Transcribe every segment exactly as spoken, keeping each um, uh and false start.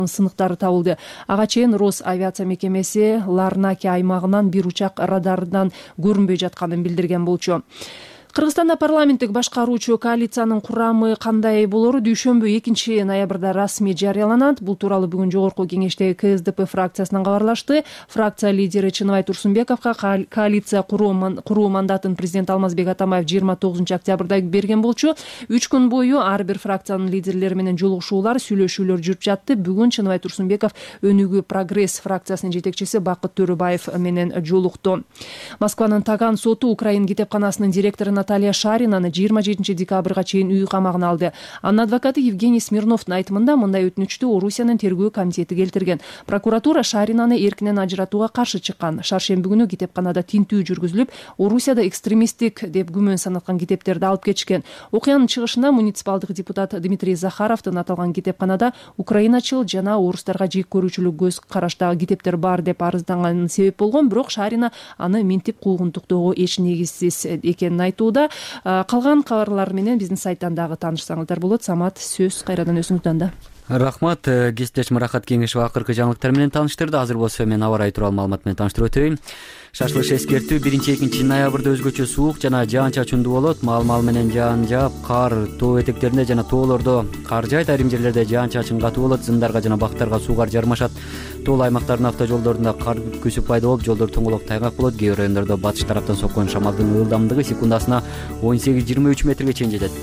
сыныктары табылды. Ага чейин Рос авиация мекемеси Ларнаки аймагынан бир учак радардан көрүнбөй жатканын билдирген болчу. Кыргызстанда парламенттик башкаруучу коалициянын курамы кандай болору дүйшөмбү экинчи ноябрда расмий жарыяланат. Бул тууралуу бүгүн жогорку кеңештеги ка эс дэ пэ фракциясынан кабарлашты. Фракция лидери Чыныбай Турсунбековго коалиция куруу мандатын президент Алмазбек Атамбаев жыйырма тогузунчу октябрда берген болчу. Үч күн бою ар бир фракциянын лидерлери менен жолугушуулар, сүйлөшүүлөр жүрүп жатты. Бүгүн Чыныбай Турсунбеков Өнүгүү Прогресс фракциясынын жетекчиси Бакыт Төрөбаев менен жолукту. Москванын Таган соту Украин китепканасынын директору Наталья Шаринаны жыйырма жетинчи декабрга чейин үй камагына алды. Анын адвокаты Евгений Смирновдун айтымында мындай өтүнүчтү Орусиянын тергөө комитети келтирген. Прокуратура Шаринаны эркинен ажыратууга каршы чыккан. Шаршемби күнү китепканада тинтүү жүргүзүлүп, Орусияда экстремисттик деп күмөн санаткан китептерди алып кетишкен. Окуянын чыгышында муниципалдык депутат Дмитрий Захаровдун аталган китепканада украиначыл жана орустарга жек көрүүчүлүк көз караштагы китептер бар деп арызданганын себеп болгон, бирок Шарина аны минтип куугунтуктоого эч негизсиз экенин айтууда. Калган кабарлар менен биздин сайттан дагы таанышсаңыздар болот. Самат, сөз кайрадан өзүңүздөн да. Рахмат. Кесиптешим Рахат Кеңешова акыркы жаңылыктар менен тааныштырды. Азыр болсо мен аба ырайы тууралуу маалымат менен тааныштырып өтөйүн. Шашылыш эскертүү биринчи экинчи ноябрда өзгөчө суук жана жаан чачындуу болот. Маал-маал менен жаан жаап, кар тоо этектеринде жана тоолордо кар жаайт. Айрым жерлерде жаан чачын катуу болот. Зымдарга жана бактарга суугар жармашат. Тоолуу аймактардын автожолдорунда кар күсүп пайда болуп, жолдор тоңолок тайгак болот. Кээ бир райондордо батыш тараптан соккон шамалдын ылдамдыгы секундасына он сегиз жыйырма үч метрге чейин жетет.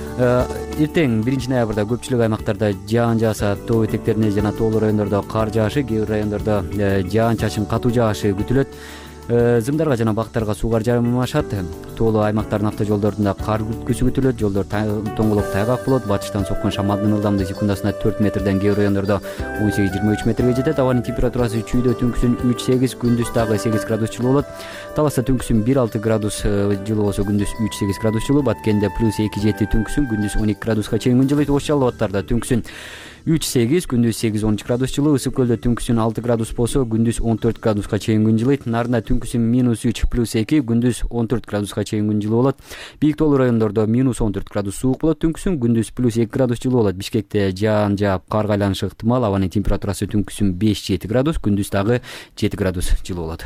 Эртең биринчи ноябрда көпчүлүк аймактарда жаан жааса, тоо этектеринде жана тоолуу райондордо кар жаашы, кээ бир райондордо жаан чачын катуу жаашы күтүлөт. Зымдарга жана бактарга суугар жармашат. Тоолуу аймактардын автожолдорунда кар күсү күтүлөт. Жолдор тоңолок тайгак болот. Батыштан соккон шамалдын ылдамдыгы секундасына төрт метрден, кээ бир райондордо он сегиз жыйырма үч метрге жетет. Абанын температурасы чүйдө түнкүсүн үч сегиз, күндүз дагы сегиз градус жылуу болот. Таласта түнкүсүн бир алты градус жылуу болсо, күндүз үч сегиз градус жылуу. Баткенде плюс эки жети, түнкүсүн күндүз он эки градуска чейин күн жылыйт. Ош Жалал абаттарда түнкүсүн үч сегиз, күндүз сегиз он үч градус жылуу. Ысык көлдө түнкүсүн алты градус болсо, күндүз он төрт градуска чейин күн жылыйт. Нарында түнкүсүн минус үч, плюс эки, күндүз он төрт градуска чейин күн жылуу болот. Бийик тоолуу райондордо минус он төрт градус суук болот түнкүсүн, күндүз плюс эки градус жылуу болот. Бишкекте жаан жаап, карга айланышы ыктымал. Абанын температурасы түнкүсүн беш жети градус, күндүз дагы жети градус жылуу болот.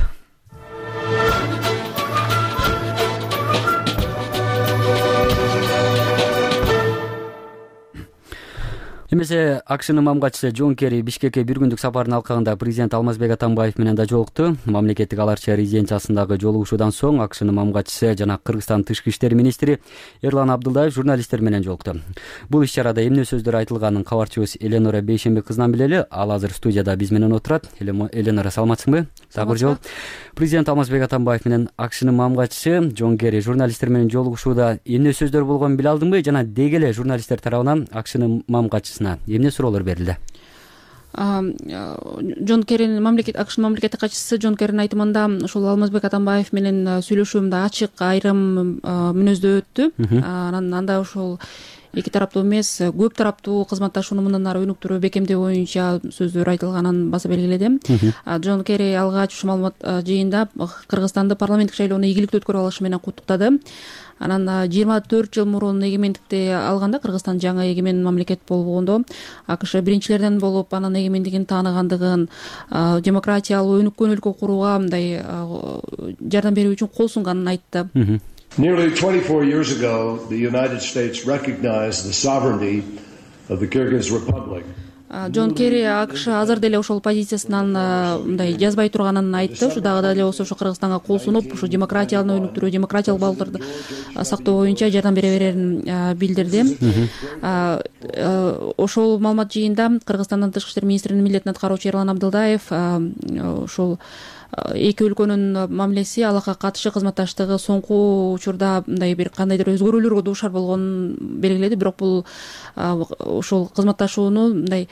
Эмесе АКШнын мамгатчысы Джон Керри Бишкекке бир күндүк сапарын алкагында президент Алмазбек Атамбаев менен да жолукту. Мамлекеттик аларча резиденциясындагы жолугушуудан соң АКШнын мамгатчысы жана Кыргызстан тышкы иштер министри Эрлан Абдылдаев журналисттер менен жолукту. Бул иш-чарада эмне сөздөр айтылганын кабарчыбыз Эленора Бейшембек кызынан билели. Ал азыр студияда биз менен отурат. Эленора, саламатсыңбы? Дагы бир жолу. Президент Алмазбек Атамбаев менен АКШнын мамгатчысы Джон Керри журналисттер менен жолугушууда эмне сөздөр болгонун биле алдыңбы? Жана деги эле журналисттер тарабынан АКШнын мамгатчысына эмне суроолор берилди? Джон Керринин мамлекет АКШнын мамлекеттик катчысы Джон Керринин айтымында ушул Алмазбек Атамбаев менен сүйлөшүүмдө ачык айрым мүнөздө өттү. Анан анда ушул эки тараптуу эмес, көп тараптуу кызматташууну мындан ары өнүктүрүү, бекемдөө боюнча сөздөр айтылганын баса белгиледи. Джон Керри алгач ушул маалымат жыйында Кыргызстанды парламенттик шайлоону ийгиликтүү өткөрүп алышы менен куттуктады. Анан жыйырма төрт жыл мурун эгемендикти алганда, Кыргызстан жаңы эгемен мамлекет болгондо АКШ биринчилерден болуп, анын эгемендигин тааныгандыгын, демократиялуу өнүккөн өлкө курууга мындай жардам берүү үчүн кол сунганын айтты. Nearly twenty-four years ago, the United States recognized the sovereignty of the Kyrgyz Republic. Джон Керри АКШ азыр деле ошол позициясынан мындай жазбай турганын айтты. Ушу дагы деле болсо ушу Кыргызстанга кол сунуп, ушу демократияны өнүктүрүү, демократиялык балдарды сактоо боюнча жардам бере берерин билдирди. Ошол маалымат жыйында Кыргызстандын тышкы иштер министринин милдетин аткаруучу Эрлан Абдылдаев ошол эки өлкөнүн мамилеси, алакка катышы, кызматташтыгы соңку учурда мындай бир кандайдыр өзгөрүүлөргө дуушар болгонун белгиледи. Бирок бул ошол кызматташууну мындай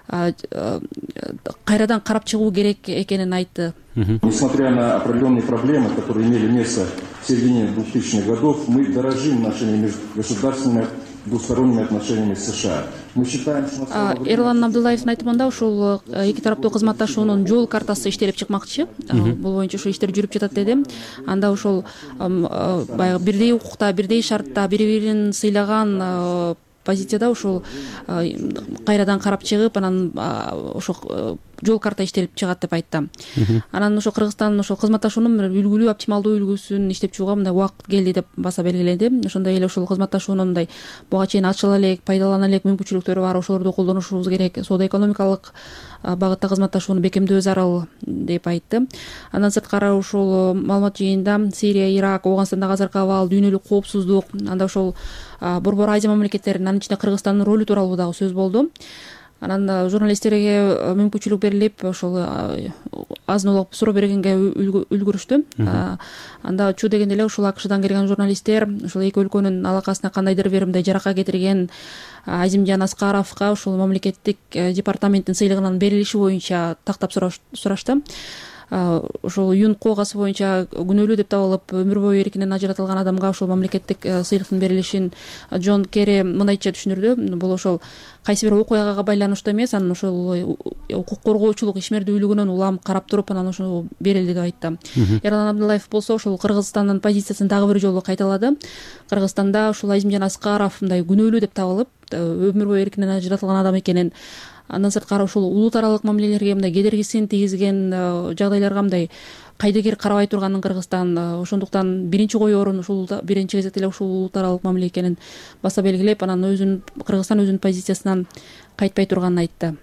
кайрадан карап чыгуу керек экенин айтты. Несмотря на определенные проблемы, которые имели место в середине двухтысячных годов, мы дорожим нашими межгосударственными двусторонними отношениями с США. Мы считаем, что Эрлан Абдуллаевдин айтымында ушул эки тараптуу кызматташуунун жол картасы иштелип чыкмакчы. Бул боюнча ушу иштер жүрүп жатат деди. Анда ошол баягы бирдей укукта, бирдей шартта бири-бирин сыйлаган позицияда ушул кайрадан карап чыгып анан ошо жол карта иштелип чыгат деп айтты. Анан ошо Кыргызстан ошо кызматташуунун үлгүлүү оптималдуу үлгүсүн иштеп чыгууга мындай убакыт келди деп баса белгиледи. Ошондой эле ушул кызматташуунун мындай буга чейин ачыла элек, пайдалана элек мүмкүнчүлүктөрү бар, ошолорду колдонушубуз керек. Соода экономикалык багытта кызматташууну бекемдөө зарыл деп айтты. Андан сырткары ушул маалымат жыйынында Сирия, Ирак, Ооганстандагы азыркы абал, дүйнөлүк коопсуздук, анда ошол Борбор Азия мамлекеттеринин, анын ичинде Кыргызстандын ролу тууралуу дагы сөз болду. Анан журналисттерге мүмкүнчүлүк берилип, ошол азын-аулак суроо бергенге үлгүрүштү. Анда чуу дегенде эле ушул АКШдан келген журналисттер ушул эки өлкөнүн алакасына кандайдыр бир мындай жарака кетирген Азимжан Аскаровго ушул мамлекеттик департаменттин сыйлыгынын берилиши боюнча тактап сурашты. Ошол Юн коогасы боюнча күнөөлүү деп табылып, өмүр бою эркинен ажыратылган адамга ошол мамлекеттик сыйлыктын берилишин Джон Керри мындайча түшүндүрдү. Бул ошол кайсы бир окуяга байланыштуу эмес, анан ошол укук коргоочулук ишмердүүлүгүнөн улам карап туруп анан ошо берилди деп айтты. Эрлан Абдуллаев болсо ошол Кыргызстандын позициясын дагы бир жолу кайталады. Кыргызстанда ушул Азимжан Аскаров мындай күнөөлүү деп табылып, өмүр бою эркинен ажыратылган адам экенин, андан сырткары ушул улут аралык мамилелерге мындай кедергисин тийгизген жагдайларга мындай кайдыгер карабай турганын Кыргызстан, ошондуктан биринчи коюу орун ушул биринчи кезекте эле ушул улут аралык мамиле экенин баса белгилеп, анан өзүнүн Кыргызстан өзүнүн позициясынан кайтпай турганын айтты.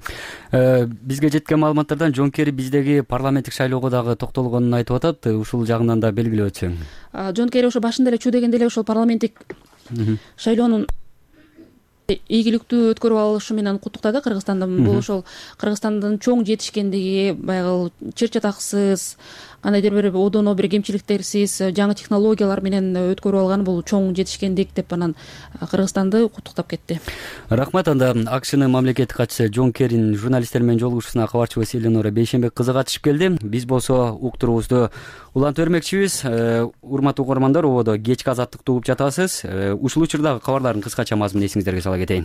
Бизге жеткен маалыматтардан Джон Керри биздеги парламенттик шайлоого дагы токтолгонун айтып атат. Ушул жагынан да белгилеп өтсөң. Джон Керри ошо башында эле чуу дегенде эле ошол парламенттик шайлоонун ийгиликтүү өткөрүп алышы менен куттуктады Кыргызстанды. Бул ошол Кыргызстандын чоң жетишкендиги, баягы чыр чатаксыз, кандайдыр бир одоно бир кемчиликтерсиз, жаңы технологиялар менен өткөрүп алган бул чоң жетишкендик деп анан Кыргызстанды куттуктап кетти. Рахмат. Анда АКШнын мамлекеттик катчысы Джон Керринин журналисттер менен жолугушуусуна кабарчыбыз Эленора Бейшенбек кызы катышып келди. Биз болсо уктуруубузду улантып бермекчибиз. Урматтуу угармандар, ободо кечки азаттыкты угуп жатасыз. Ушул учурдагы кабарлардын кыскача мазмунун эсиңиздерге сала кетейин.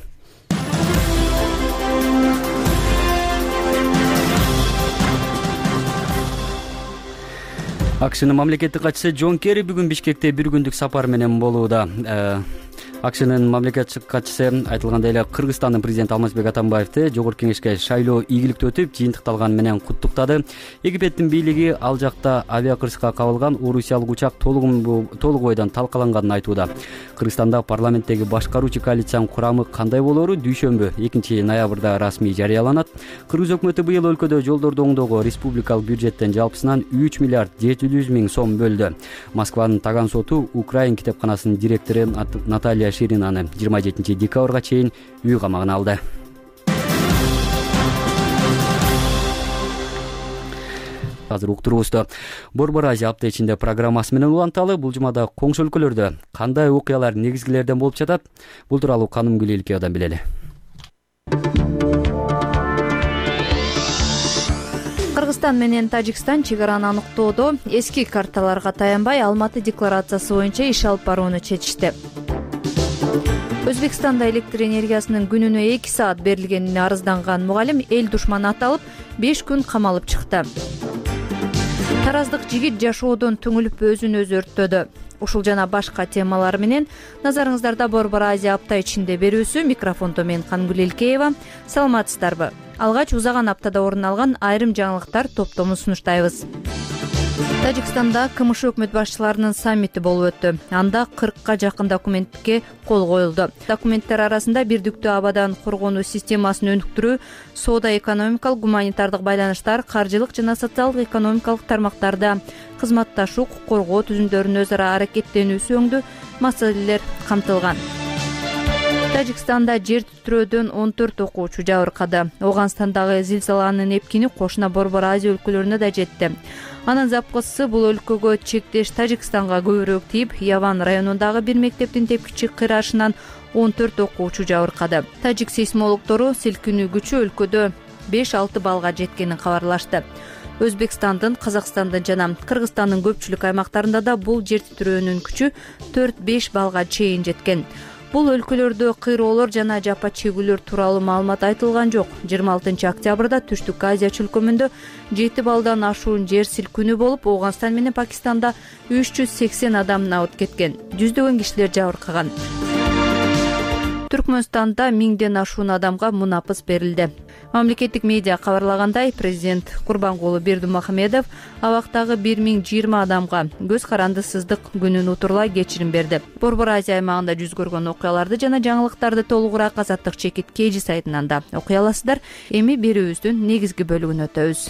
АКШнын мамлекеттик катчысы Джон Керри бүгүн Бишкекте бир күндүк сапар менен болууда. АКШнын мамлекеттик катчысы айтылгандай эле Кыргызстандын президенти Алмазбек Атамбаевди Жогорку Кеңешке шайлоо ийгиликтүү өтүп, жыйынтыкталган менен куттуктады. Египеттин бийлиги ал жакта авиакырсыкка кабылган орусиялык учак толук бойдон талкаланганын айтууда. Кыргызстанда парламенттеги башкаруучу коалициянын курамы кандай болору дүйшөмбү экинчи ноябрда расмий жарыяланат. Кыргыз өкмөтү быйыл өлкөдө жолдорду оңдоого республикалык бюджеттен жалпысынан үч миллиард жети жүз миң сом бөлдү. Москванын Таган соту Украин китепканасынын директору Наталья Ширинаны жыйырма жетинчи декабрга чейин үй камагына алды. Азыр уктуруубузду Борбор Азия апта ичинде программасы менен уланталы. Бул жумада коңшу өлкөлөрдө кандай окуялар негизгилерден болуп жатат? Бул тууралуу Канымгүл Илкеядан билели. Кыргызстан менен Тажикстан чек араны аныктоодо эски карталарга таянбай Алматы декларациясы боюнча иш алып барууну чечишти. Өзбекстанда электр энергиясынын күнүнө эки саат берилгенине арызданган мугалим эл душманы аталып беш күн камалып чыкты. Тараздык жигит жашоодон түңүлүп өзүн өзү өрттөдү. Ушул жана башка темалар менен назарыңыздарда Борбор Азия апта ичинде берүүсү. Микрофондо мен Канымгүл Илкеева. Саламатсыздарбы? Алгач узаган аптада орун алган айрым жаңылыктар топтомун сунуштайбыз. Тажикстанда КМШ өкмөт башчыларынын саммити болуп өттү. Анда кыркка жакын документке кол коюлду. Документтер арасында бирдиктүү абадан коргонуу системасын өнүктүрүү, соода-экономикалык, гуманитардык байланыштар, каржылык жана социалдык экономикалык тармактарда кызматташуу, укук коргоо түзүмдөрүнүн өз ара аракеттенүүсү өңдүү маселелер камтылган. Тажикстанда жер титирөөдөн он төрт окуучу жабыркады. Ооганстандагы зилзаланын эпкини кошуна Борбор Азия өлкөлөрүнө да жетти. Анын запкысы бул өлкөгө чектеш Тажикстанга көбүрөөк тийип, Яван районундагы бир мектептин тепкичи кыйрашынан он төрт окуучу жабыркады. Тажик сейсмологдору силкинүү күчү өлкөдө беш алты балга жеткенин кабарлашты. Өзбекстандын, Казакстандын жана Кыргызстандын көпчүлүк аймактарында да бул жер титирөөнүн күчү төрт беш балга чейин жеткен. Бул өлкөлөрдө кыйроолор жана жапа чегүүлөр тууралуу маалымат айтылган жок. жыйырма алтынчы октябрда Түштүк Азия чөлкөмүндө жети балдан ашуун жер силкинүү болуп, Ооганстан менен Пакистанда үч жүз сексен адам набыт кеткен. Жүздөгөн кишилер жабыркаган. Түркмөнстанда миңден ашуун адамга мунапыс берилди. Мамлекеттик медиа кабарлагандай, президент Курбангулы Бердимахмедов абактагы бир миң жыйырма адамга көз каранды сыздык күнүн утурлай кечирим берди. Борбор Азия аймагында жүз көргөн окуяларды жана жаңылыктарды толугураак Азаттык чекит Кежи сайтынан да окуй аласыздар. Эми берүүбүздүн негизги бөлүгүнө өтөбүз.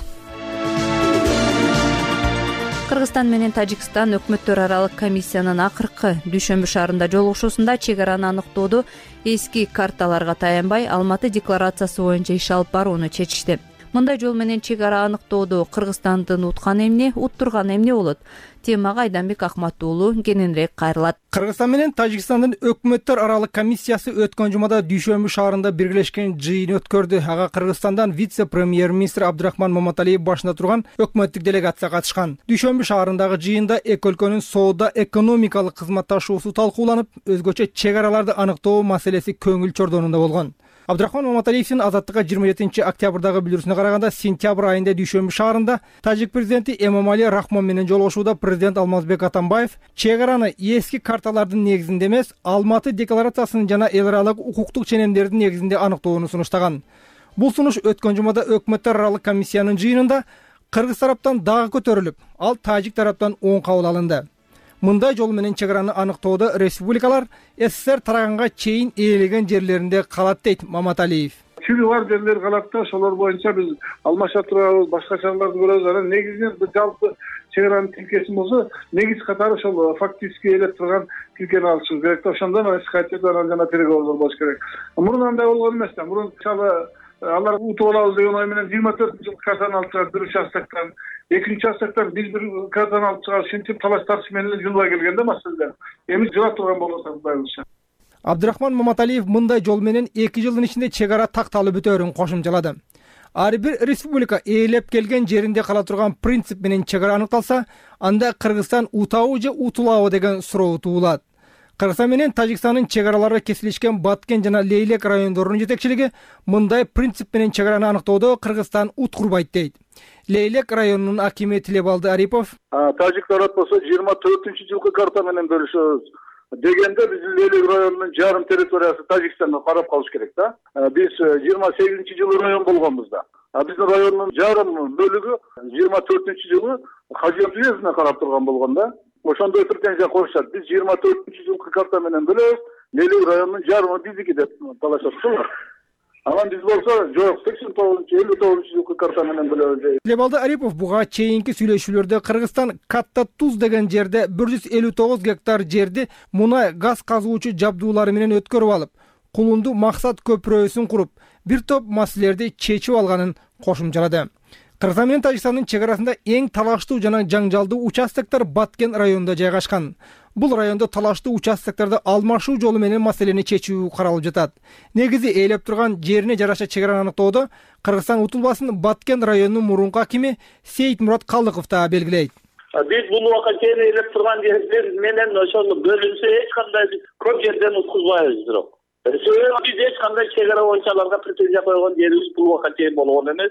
Кыргызстан менен Тажикстан өкмөттөр аралык комиссиянын акыркы дүйшөмбү шаарында жолугушуусунда чек араны аныктоодо эски карталарга таянбай Алматы декларациясы боюнча иш алып барууну чечишти. Мындай жол менен чек ара аныктоодо Кыргызстандын уткан эмне, уттурган эмне болот? Темага Айданбек Акматуулу кененирээк кайрылат. Кыргызстан менен Тажикстандын өкмөттөр аралык комиссиясы өткөн жумада Дүйшөмбү шаарында биргелешкен жыйын өткөрдү. Ага Кыргызстандан вице-премьер-министр Абдрахман Маматалиев башында турган өкмөттүк делегация катышкан. Дүйшөмбү шаарындагы жыйында эки өлкөнүн соода экономикалык кызматташуусу талкууланып, өзгөчө чек араларды аныктоо маселеси көңүл чордонунда болгон. Абдрахман Маматалиевдин Азаттыкка жыйырма жетинчи октябрдагы билдирүүсүнө караганда, сентябрь айында Дүйшөмбү шаарында Тажик президенти Эмомали Рахмон менен жолугушууда президент Алмазбек Атамбаев чек араны эски карталардын негизинде эмес, Алматы декларациясынын жана эл аралык укуктук ченемдердин негизинде аныктоону сунуштаган. Бул сунуш өткөн жумада өкмөттөр аралык комиссиянын жыйынында Кыргыз тараптан дагы көтөрүлүп, ал Тажик тараптан оң кабыл алынды. Мындай жол менен чек араны аныктоодо республикалар СССР тараганга чейин ээлеген жерлеринде калат дейт Маматалиев. Чиги бар жерлер калат да, ошолор боюнча биз алмаша турабыз, башка чараларды көрөбүз. Анан негизинен жалпы чек аранын тилкеси болсо, негиз катары ошол фактически ээлеп турган тилкени алышыбыз керек да. Ошондон исхатчы анан жана переговордор болуш керек. Мурун андай болгон эмес да. Мурун мисалы алар утуп алабыз деген ой менен жыйырма төртүнчү жылы картаны алып чыгат, биринчи астактан, экинчи астактан биз бир картаны алып чыгабыз, ушинтип талаш тартыш менен жылбай келген да маселелер. Эми жылап турган болсо Кудайыбызча. Абдрахман Маматалиев мындай жол менен эки жылдын ичинде чек ара такталып бүтөөрүн кошумчалады. Ар бир республика ээлеп келген жеринде кала турган принцип менен чек ара аныкталса, анда Кыргызстан утабы же утулабы деген суроо туулат. Кыргызстан менен Тажикстандын чек аралары кесилишкен Баткен жана Лейлек райондорунун жетекчилиги мындай принцип менен чек араны аныктоодо Кыргызстан уткурбайт дейт. Лейлек районунун акими Тилебалды Арипов: Тажик тарап болсо жыйырма төртүнчү жылкы карта менен бөлүшөбүз дегенде биздин Лейлек районунун жарым территориясы Тажикстанга карап калыш керек да. Биз жыйырма сегизинчи жылы район болгонбуз да. А биздин райондун жарым бөлүгү жыйырма төртүнчү жылы Хажиев уездине карап турган болгон да. Ошондой претензия коюшат. Биз жыйырма төртүнчү жылкы карта менен бөлөбүз, Лейлек районунун жарымы биздики деп талашат да. Анан биз болсо жок, сексен тогузунчу элүү тогузунчу жылкы карта менен бөлөбүз. Лебалды Арипов буга чейинки сүйлөшүүлөрдө Кыргызстан Катта Туз деген жерде бир жүз элүү тогуз гектар жерди мунай газ казуучу жабдуулары менен өткөрүп алып, Кулунду максат көпүрөсүн куруп, бир топ маселелерди чечип алганын кошумчалады. Кыргызстан менен Тажикстандын чек арасында эң талаштуу жана жаңжалдуу участоктор Баткен районунда жайгашкан. Бул райондо талаштуу участокторду алмашуу жолу менен маселени чечүү каралып жатат. Негизи ээлеп турган жерине жараша чек араны аныктоодо Кыргызстан утулбасын Баткен районунун мурунку акими Сейитмурат Калдыков да белгилейт. Биз бул убакка чейин ээлеп турган жер менен ошону бөлүнсө эч кандай көп жерден уткузбайбыз бирок. Себеби биз эч кандай чек ара боюнча аларга претензия койгон жерибиз бул убакка чейин болгон эмес.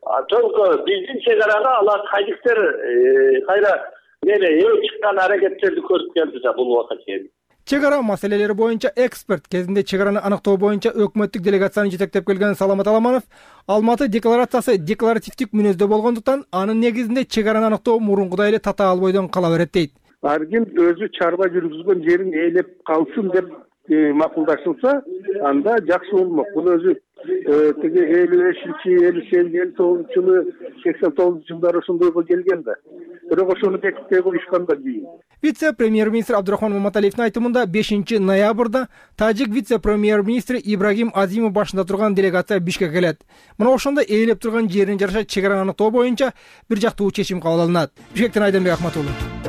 Только биздин чек араны алар тажиктер кайра мени ээ чыккан аракеттерди көрүп келди да бул убакка чейин. Чек ара маселелери боюнча эксперт кезинде чек араны аныктоо боюнча өкмөттүк делегацияны жетектеп келген Саламат Аламанов Алматы декларациясы декларативдик мүнөздө болгондуктан анын негизинде чек араны аныктоо мурункудай эле татаал бойдон кала берет дейт. Ар ким өзү чарба жүргүзгөн жерин ээлеп калсын деп макулдашылса, анда жакшы болмок. Бул өзү тиги элүү бешинчи, элүү сегизинчи, элүү тогузунчу жылы, сексен тогузунчу жылдары ошондойго келген да. Бирок ошону бекитпей коюшканда кийин. Вице-премьер-министр Абдрахман Маматалиевдин айтымында бешинчи ноябрда Тажик вице-премьер-министри Ибрагим Азимов башында турган делегация Бишкекке келет. Мына ошондо ээлеп турган жерин жараша чек араны аныктоо боюнча бир жактуу чечим кабыл алынат. Бишкектен Айданбек Акматуулу.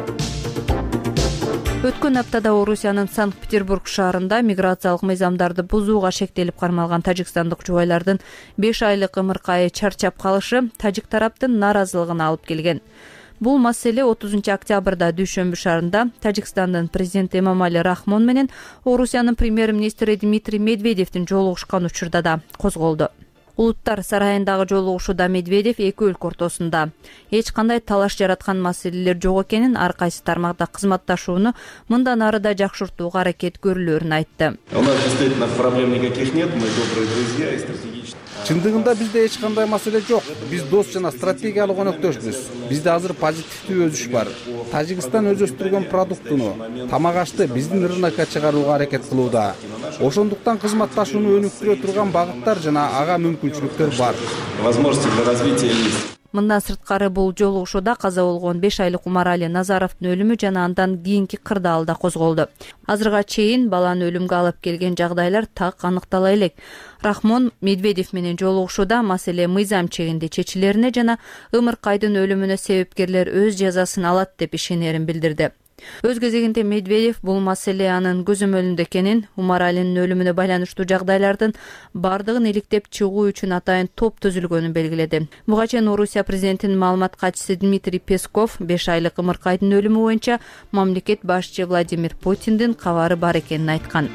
Өткөн аптада Орусиянын Санкт-Петербург шаарында миграциялык мыйзамдарды бузууга шектелип кармалган тажикстандык жубайлардын беш айлык ымыркайы чарчап калышы тажик тараптын нааразылыгына алып келген. Бул маселе отузунчу октябрда Дүйшөмбү шаарында Тажикстандын президенти Эмомали Рахмон менен Орусиянын премьер-министри Дмитрий Медведевдин жолугушкан учурда да козголду. Улуттар сарайындагы жолугушууда Медведев эки өлкө ортосунда эч кандай талаш жараткан маселелер жок экенин, ар кайсы тармакта кызматташууну мындан ары да жакшыртууга аракет көрүлөөрүн айтты. У нас действительно проблем никаких нет, мы добрые друзья и стратегические. Чындыгында бизде эч кандай маселе жок. Биз дос жана стратегиялык өнөктөшбүз. Бизде азыр позитивдүү өсүш бар. Тажикстан өз өстүргөн продуктуну, тамак ашты биздин рынокко чыгарууга аракет кылууда. Ошондуктан кызматташууну өнүктүрө турган багыттар жана ага мүмкүнчүлүктөр бар. Возможности для развития есть. Мындан сырткары бул жолугушууда каза болгон беш айлык Умарали Назаровдун өлүмү жана андан кийинки кырдаал да козголду. Азырга чейин баланы өлүмгө алып келген жагдайлар так аныктала элек. Рахмон Медведев менен жолугушууда маселе мыйзам чегинде чечилерине жана Ымыркайдын өлүмүнө себепкерлер өз жазасын алат деп ишенерин билдирди. Өз кезегинде Медведев бул маселе анын көзөмөлүндө экенин, Умаралинин өлүмүнө байланыштуу жагдайлардын бардыгын иликтеп чыгуу үчүн атайын топ түзүлгөнүн белгиледи. Буга чейин Орусия президентинин маалымат катчысы Дмитрий Песков беш айлык Ымыркайдын өлүмү боюнча мамлекет башчы Владимир Путиндин кабары бар экенин айткан.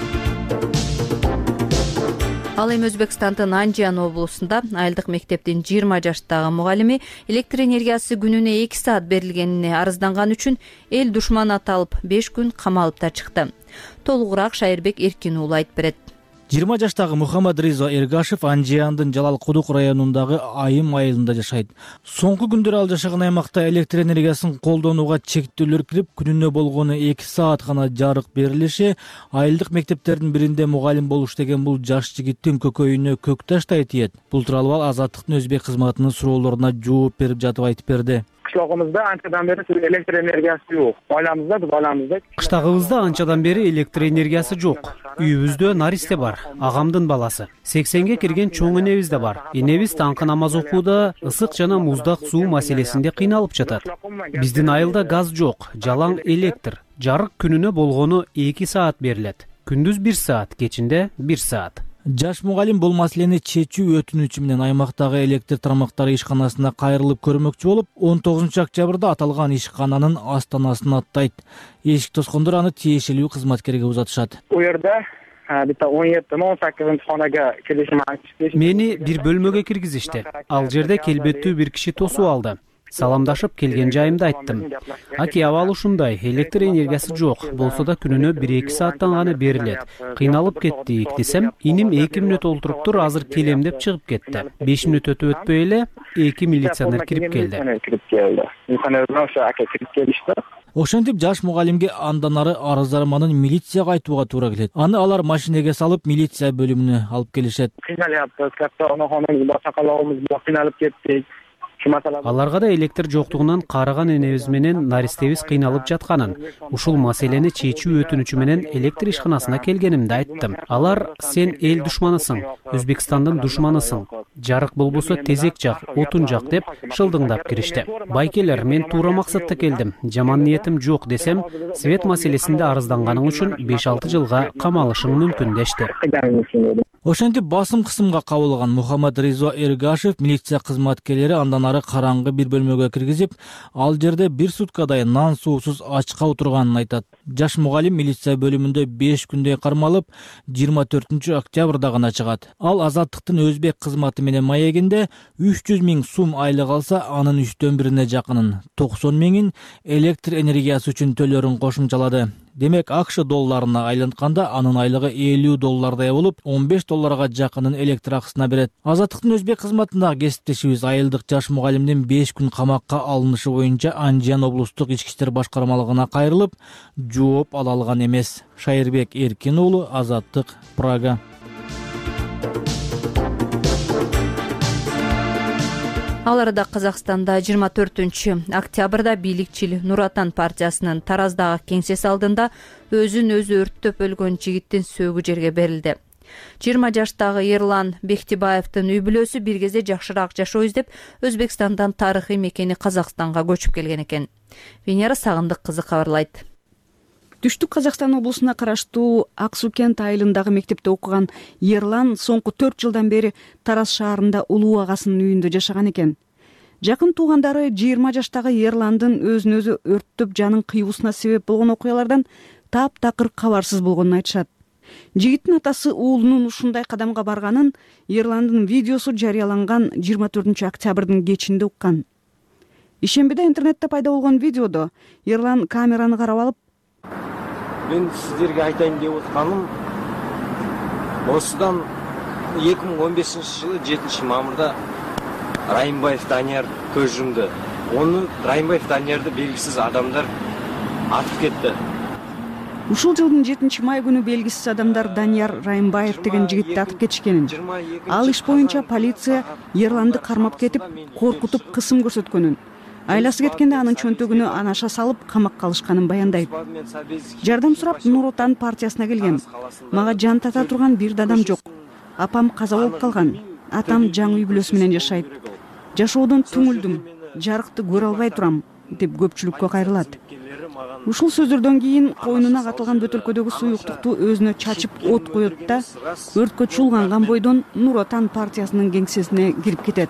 Ал эми Өзбекстандын Анжиан облусунда айылдык мектептин жыйырма жаштагы мугалими электр энергиясы күнүнө эки саат берилгенине арызданган үчүн эл душманы аталып беш күн камалып да чыкты. Толугураак Шайырбек Эркин уулу айтып берет. жыйырма жаштагы Мухаммад Ризо Эргашев Анжиандын Жалал Кудук районундагы Айым айылында жашайт. Соңку күндөр ал жашаган аймакта электр энергиясын колдонууга чектөөлөр кирип, күнүнө болгону эки саат гана жарык берилиши айылдык мектептердин биринде мугалим болуш деген бул жаш жигиттин көкөйүнө көк таштай тиет. Бул тууралуу ал Азаттыктын өзбек кызматынын суроолоруна жооп берип жатып айтып берди. Кыштагыбызда анчадан бери электр энергиясы жок. Айлабызда биз айлабызда. Кыштагыбызда анчадан бери электр энергиясы жок. Үйүбүздө наристе бар, агамдын баласы. сексенге кирген чоң энебиз да бар. Энебиз таңкы намаз окууда ысык жана муздак суу маселесинде кыйналып жатат. Биздин айылда газ жок, жалаң электр. Жарык күнүнө болгону эки саат берилет. Күндүз бир саат, кечинде бир саат. Жаш мугалим бул маселени чечүү өтүнүчү менен аймактагы электр тармактары ишканасына кайрылып көрмөкчү болуп, он тогузунчу октябрда аталган ишкананын астанасын аттайт. Эшик тоскондор аны тиешелүү кызматкерге узатышат. У жерде битта он жети он сегизинчи хонага келишим айтышты. Мени бир бөлмөгө киргизишти. Ал жерде келбеттүү бир киши тосуп алды. Саламдашып келген жайымды айттым. Аки абал ушундай, электр энергиясы жок, болсо да күнүнө бир эки сааттан гана берилет. Кыйналып кеттик десем, иним эки мүнөт олтуруптур, азыр келем деп чыгып кетти. беш мүнөт өтүп өтпөй эле эки милиционер кирип келди. Ошентип жаш мугалимге андан ары арыз арманын милицияга айтууга туура келет. Аны алар машинеге салып милиция бөлүмүнө алып келишет. Кыйналып, катта онохонун башакалабыз кыйналып кеттик. Аларга да электр жоктугунан карыган энебиз менен наристебиз кыйналып жатканын, ушул маселени чечүү өтүнүчү менен электр ишканасына келгенимди айттым. Алар сен эл душманысың, Өзбекстандын душманысың. Жарык болбосо тезек жак, отун жак деп шылдыңдап киришти. Байкелер, мен туура максатта келдим. Жаман ниетим жок десем, свет маселесинде арызданганың үчүн беш алты жылга камалышың мүмкүн дешти. Ошентип басым кысымга кабылган Мухаммад Ризо Эргашев милиция кызматкерлери андан ары караңгы бир бөлмөгө киргизип, ал жерде бир суткадай нан суусуз ачка отурганын айтат. Жаш мугалим милиция бөлүмүндө беш күндөй кармалып, жыйырма төртүнчү октябрда гана чыгат. Ал Азаттыктын өзбек кызматы менен маегинде үч жүз миң сум айлык алса, анын үчтөн бирине жакынын, токсон миңин электр энергиясы үчүн төлөөрүн кошумчалады. Демек, АКШ долларына айлантканда анын айлыгы элүү доллардай болуп, он беш долларга жакынын электр акысына берет. Азаттыктын өзбек кызматындагы кесиптешибиз айылдык жаш мугалимдин беш күн камакка алынышы боюнча Анжиан облустук ички иштер башкармалыгына кайрылып, жооп ала алган эмес. Шайырбек Эркин уулу, Азаттык, Прага. Ал арада Казакстанда жыйырма төртүнчү октябрда бийликчил Нур Отан партиясынын Тараздагы кеңсеси алдында өзүн өзү өрттөп өлгөн жигиттин сөөгү жерге берилди. жыйырма жаштагы Ерлан Бектибаевдин үй бүлөсү бир кезде жакшыраак жашоо издеп Өзбекстандан тарыхый мекени Казакстанга көчүп келген экен. Венера Сагындык кызы кабарлайт. Түштүк Казакстан облусуна караштуу Ак Суу кент айылындагы мектепте окуган Ерлан соңку төрт жылдан бери Тараз шаарында улуу агасынын үйүндө жашаган экен. Жакын туугандары жыйырма жаштагы Ерландын өзүн өзү өрттөп жанын кыйуусуна себеп болгон окуялардан таптакыр кабарсыз болгонун айтышат. жигиттин атасы уулунун ушундай кадамга барганын Ерландын видеосу жарыяланган жыйырма төртүнчү октябрдын кечинде уккан. Ишембиде интернетте пайда болгон видеодо Ерлан камераны карап алып: мен сиздерге айтайын деп атканым, осудан эки миң он бешинчи жылы жетинчи мамырда Райымбаев Данияр көз жумду. Оны Райымбаев Даниярды белгисиз адамдар атып кетти. Ушул жылдын жетинчи май күнү белгисиз адамдар Данияр Райымбаев деген жигитти атып кетишкенин, ал иш боюнча полиция Ерланды кармап кетип, коркутуп кысым көрсөткөнүн, айласы кеткенде анын чөнтөгүнө анаша салып камакка алышканын баяндайт. Жардам сурап Нур Отан партиясына келгем. Мага жан тата турган бир да адам жок. Апам каза болуп калган. Атам жаңы үй бүлөсү менен жашайт. Жашоодон түңүлдүм, жарыкты көрө албай турам, деп көпчүлүккө кайрылат. Ушул сөздөрдөн кийин койнуна катылган бөтөлкөдөгү суюктукту өзүнө чачып от коет да өрткө чуулганган бойдон Нур Отан партиясынын кеңсесине кирип кетет.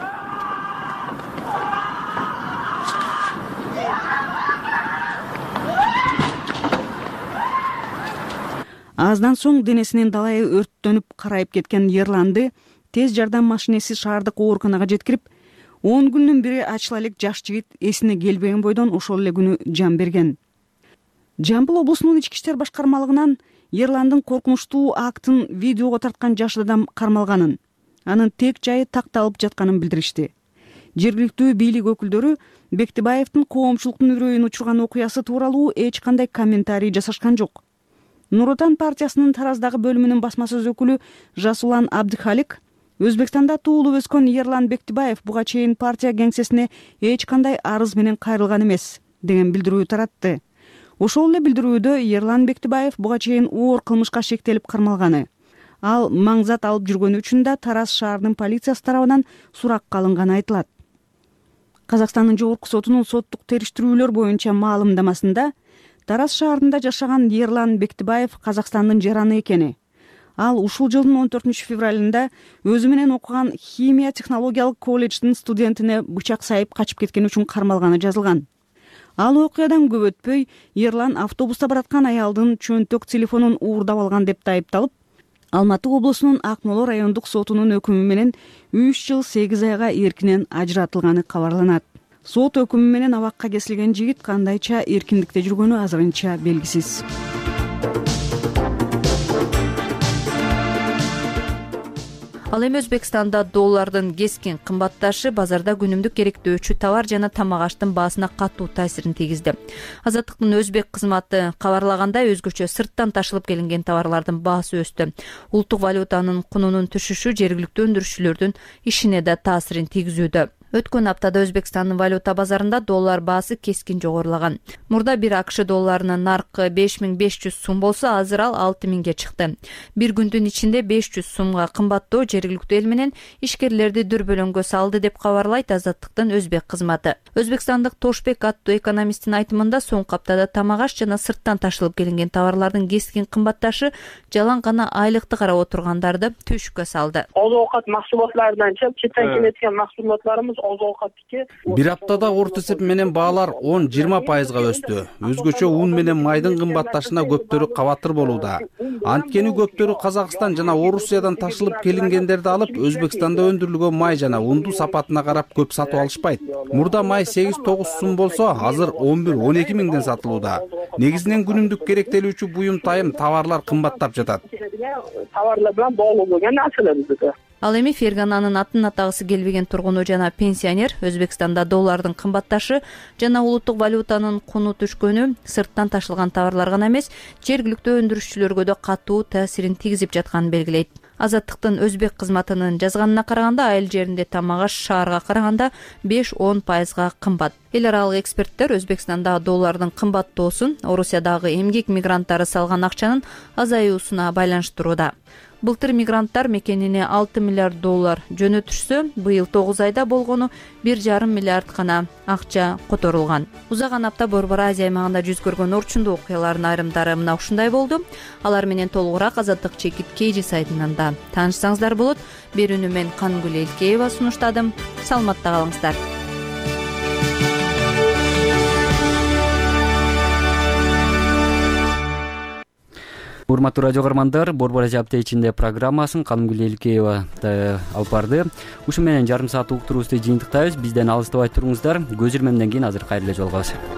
Аздан соң денесинин далайы өрттөнүп карайып кеткен Ерланды тез жардам машинеси шаардык ооруканага жеткирип, он күндүн бири ачыла элек жаш жигит эсине келбеген бойдон ошол эле күнү жан берген. Жамбыл облусунун ички иштер башкармалыгынан Ерландын коркунучтуу актын видеого тарткан жаш адам кармалганын, анын тек жайы такталып жатканын билдиришти. Жергиликтүү бийлик өкүлдөрү Бектибаевдин коомчулуктун үрөйүн учурган окуясы тууралуу эч кандай комментарий жасашкан жок. Нур Отан партиясынын Тараздагы бөлүмүнүн басма сөз өкүлү Жасулан Абдыхалик Өзбекстанда туулуп өскөн Ерлан Бектибаев буга чейин партия кеңсесине эч кандай арыз менен кайрылган эмес деген билдирүү таратты. Ошол эле билдирүүдө Ерлан Бектибаев буга чейин оор кылмышка шектелип кармалганы, ал маңзат алып жүргөнү үчүн да Тараз шаарынын полициясы тарабынан суракка алынганы айтылат. Казакстандын жогорку сотунун соттук териштирүүлөр боюнча маалымдамасында Тараз шаарында жашаган Ерлан Бектибаев Казакстандын жараны экени. Ал ушул жылдын он төртүнчү февралында өзү менен окуган химия технологиялык колледждин студентине бычак сайып качып кеткен үчүн кармалганы жазылган. Ал окуядан көп өтпөй Ерлан автобуста бараткан аялдын чөнтөк телефонун уурдап алган деп айыпталып, Алматы облусунун Ак Мооло райондук сотунун өкүмү менен үч жыл сегиз айга эркинен ажыратылганы кабарланат. Сот өкүмү менен абакка кесилген жигит кандайча эркиндикте жүргөнү азырынча белгисиз. Ал эми Өзбекстанда доллардын кескин кымбатташы базарда күнүмдүк керектөөчү товар жана тамак аштын баасына катуу таасирин тийгизди. Азаттыктын өзбек кызматы кабарлагандай, өзгөчө сырттан ташылып келинген товарлардын баасы өстү. Улуттук валютанын кунунун түшүшү жергиликтүү өндүрүшчүлөрдүн ишине да таасирин тийгизүүдө. Өткөн аптада Өзбекстандын валюта базарында доллар баасы кескин жогорулаган. Мурда бир АКШ долларынын наркы беш миң беш жүз сум болсо, азыр ал алты миңге чыкты. Бир күндүн ичинде беш жүз сумга кымбаттоо жергиликтүү эл менен ишкерлерди дүрбөлөңгө салды деп кабарлайт Азаттыктын өзбек кызматы. Өзбекстандык Тошбек аттуу экономисттин айтымында, соңку аптада тамак аш жана сырттан ташылып келинген товарлардын кескин кымбатташы жалаң гана айлыкты карап отургандарды түйшүккө салды. Оз оокат максулатларынан четтен келеткен максулатларыбыз Бир аптада орто эсеп менен баалар он жыйырма пайызга өстү. Өзгөчө ун менен майдын кымбатташына көптөрү кабатыр болууда. Анткени көптөрү Казакстан жана Орусиядан ташылып келингендерди алып, Өзбекстанда өндүрүлгөн май жана унду сапатына карап көп сатып алышпайт. Мурда май сегиз тогуз сум болсо, азыр он бир он эки миңден сатылууда. Негизинен күнүмдүк керектелүүчү буюм тайым товарлар кымбаттап жатат. Товарлар менен боолуу болгон нерселер. Ал эми Фергананын атын атагысы келбеген тургуну жана пенсионер Өзбекстанда доллардын кымбатташы жана улуттук валютанын куну түшкөнү сырттан ташылган товарлар гана эмес, жергиликтүү өндүрүшчүлөргө да катуу таасирин тийгизип жатканын белгилейт. Азаттыктын өзбек кызматынын жазганына караганда, айыл жеринде тамак аш шаарга караганда беш он пайызга кымбат. Эл аралык эксперттер Өзбекстанда доллардын кымбаттоосун Орусиядагы эмгек мигранттары салган акчанын азаюусуна байланыштырууда. Былтыр мигранттар мекенине алты миллиард доллар жөнөтүшсө, быйыл тогуз айда болгону бир жарым миллиард гана акча которулган. Узаган апта Борбор Азия аймагында жүз көргөн орчундуу окуялардын айрымдары мына ушундай болду. Алар менен толугураак Азаттык чекит Кейжи сайтынан да таанышсаңыздар болот. Берүүнү мен Кангүл Элкеева сунуштадым. Саламатта калыңыздар. урматтуу радио каармандар, Борбор эже апта ичинде программасын Канымгүл Эликеева алып барды. Ушу менен жарым саат уктуруубузду жыйынтыктайбыз. Бизден алыстабай туруңуздар. Көз ирмемден кийин азыр кайра эле жолугабыз.